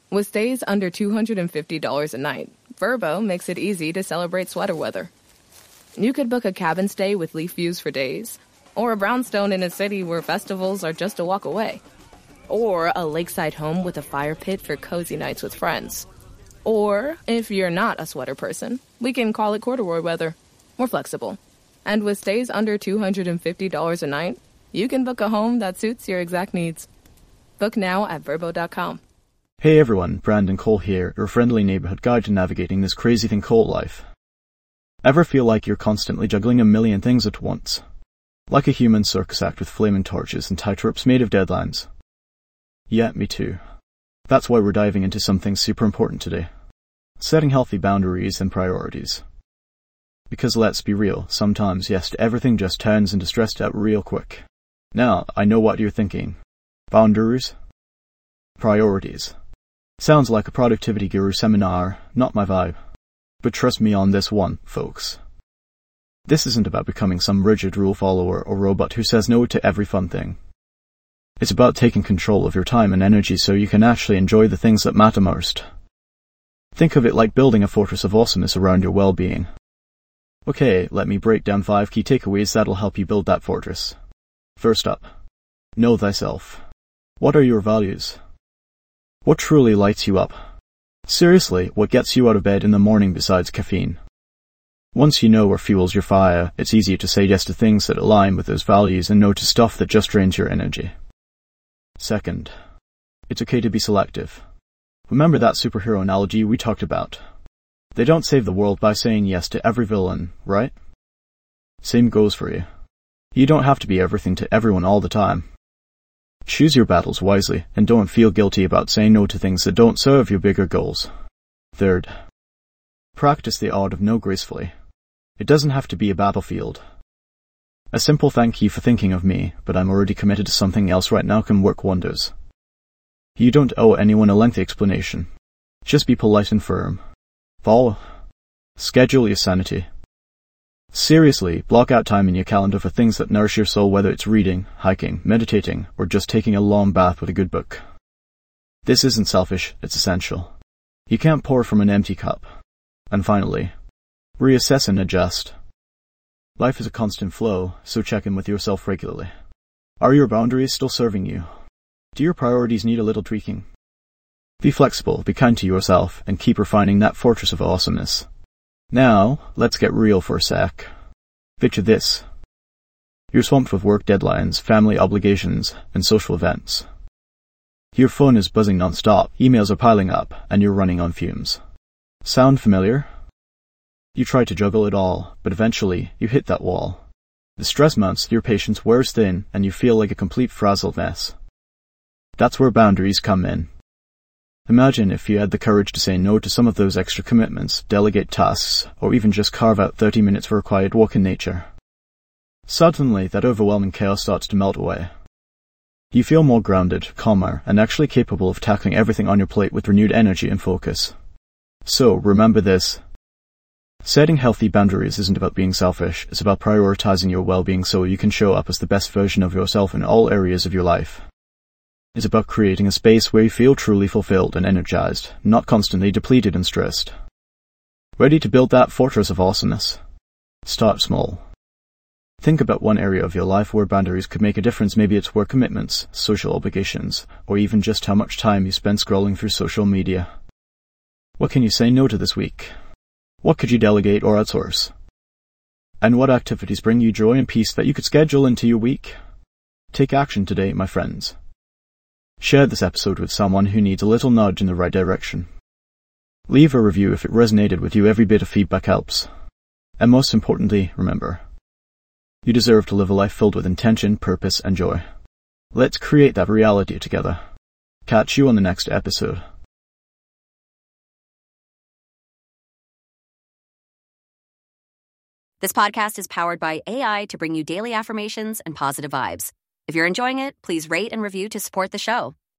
With stays under $250 a night, Vrbo makes it easy to celebrate sweater weather. You could book a cabin stay with leaf views for days, or a brownstone in a city where festivals are just a walk away, or a lakeside home with a fire pit for cozy nights with friends. Or, if you're not a sweater person, we can call it corduroy weather. We're flexible. And with stays under $250 a night, you can book a home that suits your exact needs. Book now at Vrbo.com. Hey everyone, Brandon Cole here, your friendly neighborhood guide to navigating this crazy thing called life. Ever feel like you're constantly juggling a million things at once? Like a human circus act with flaming torches and tightropes made of deadlines? Yeah, me too. That's why we're diving into something super important today. Setting healthy boundaries and priorities. Because let's be real, sometimes yes to everything just turns into stressed out real quick. Now, I know what you're thinking. Boundaries? Priorities. Sounds like a productivity guru seminar, not my vibe. But trust me on this one, folks. This isn't about becoming some rigid rule follower or robot who says no to every fun thing. It's about taking control of your time and energy so you can actually enjoy the things that matter most. Think of it like building a fortress of awesomeness around your well-being. Okay, let me break down 5 key takeaways that'll help you build that fortress. First up, know thyself. What are your values? What truly lights you up? Seriously, what gets you out of bed in the morning besides caffeine? Once you know what fuels your fire, it's easier to say yes to things that align with those values and no to stuff that just drains your energy. Second, it's okay to be selective. Remember that superhero analogy we talked about? They don't save the world by saying yes to every villain, right? Same goes for you. You don't have to be everything to everyone all the time. Choose your battles wisely and don't feel guilty about saying no to things that don't serve your bigger goals. Third, practice the art of no gracefully. It doesn't have to be a battlefield. A simple thank you for thinking of me, but I'm already committed to something else right now can work wonders. You don't owe anyone a lengthy explanation. Just be polite and firm. Follow. Schedule your sanity. Seriously, block out time in your calendar for things that nourish your soul, whether it's reading, hiking, meditating, or just taking a long bath with a good book. This isn't selfish, it's essential. You can't pour from an empty cup. And finally, reassess and adjust. Life is a constant flow, so check in with yourself regularly. Are your boundaries still serving you? Do your priorities need a little tweaking? Be flexible, be kind to yourself, and keep refining that fortress of awesomeness. Now, let's get real for a sec. Picture this. You're swamped with work deadlines, family obligations, and social events. Your phone is buzzing non-stop, emails are piling up, and you're running on fumes. Sound familiar? You try to juggle it all, but eventually, you hit that wall. The stress mounts, your patience wears thin, and you feel like a complete frazzled mess. That's where boundaries come in. Imagine if you had the courage to say no to some of those extra commitments, delegate tasks, or even just carve out 30 minutes for a quiet walk in nature. Suddenly, that overwhelming chaos starts to melt away. You feel more grounded, calmer, and actually capable of tackling everything on your plate with renewed energy and focus. So, remember this. Setting healthy boundaries isn't about being selfish, it's about prioritizing your well-being so you can show up as the best version of yourself in all areas of your life. It's about creating a space where you feel truly fulfilled and energized, not constantly depleted and stressed. Ready to build that fortress of awesomeness? Start small. Think about one area of your life where boundaries could make a difference. Maybe it's work commitments, social obligations, or even just how much time you spend scrolling through social media. What can you say no to this week? What could you delegate or outsource? And what activities bring you joy and peace that you could schedule into your week? Take action today, my friends. Share this episode with someone who needs a little nudge in the right direction. Leave a review if it resonated with you. Every bit of feedback helps. And most importantly, remember, you deserve to live a life filled with intention, purpose, and joy. Let's create that reality together. Catch you on the next episode. This podcast is powered by AI to bring you daily affirmations and positive vibes. If you're enjoying it, please rate and review to support the show.